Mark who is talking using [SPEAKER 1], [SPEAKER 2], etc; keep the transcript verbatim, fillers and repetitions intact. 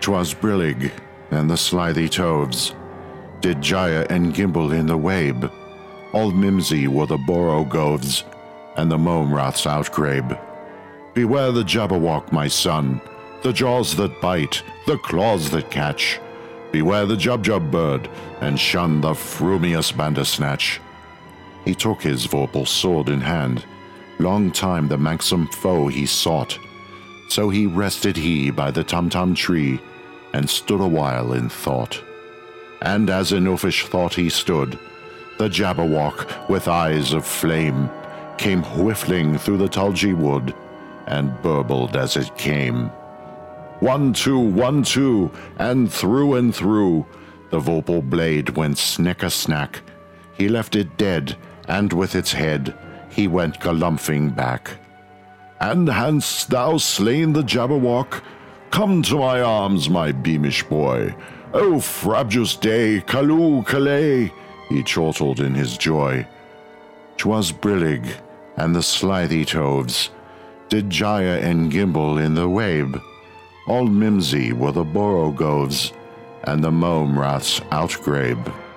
[SPEAKER 1] 'Twas brillig, and the slithy toves did gyre and gimble in the wabe. All mimsy were the borogoves, and the mome raths outgrabe. Beware the Jabberwock, my son, the jaws that bite, the claws that catch. Beware the Jubjub bird, and shun the frumious Bandersnatch. He took his vorpal sword in hand, long time the manxome foe he sought. So he rested he by the Tumtum tree, and stood awhile in thought. And as in uffish thought he stood, the Jabberwock, with eyes of flame, came whiffling through the tulgey wood, and burbled as it came. One, two, one, two, and through and through, the vorpal blade went snick-a-snack. He left it dead, and with its head he went galumphing back. And hadst thou slain the Jabberwock? Come to my arms, my beamish boy. O frabjous day, callooh, callay, he chortled in his joy. 'Twas brillig, and the slithy toves did gyre and gimble in the wabe. All mimsy were the borogoves, and the mome raths outgrabe.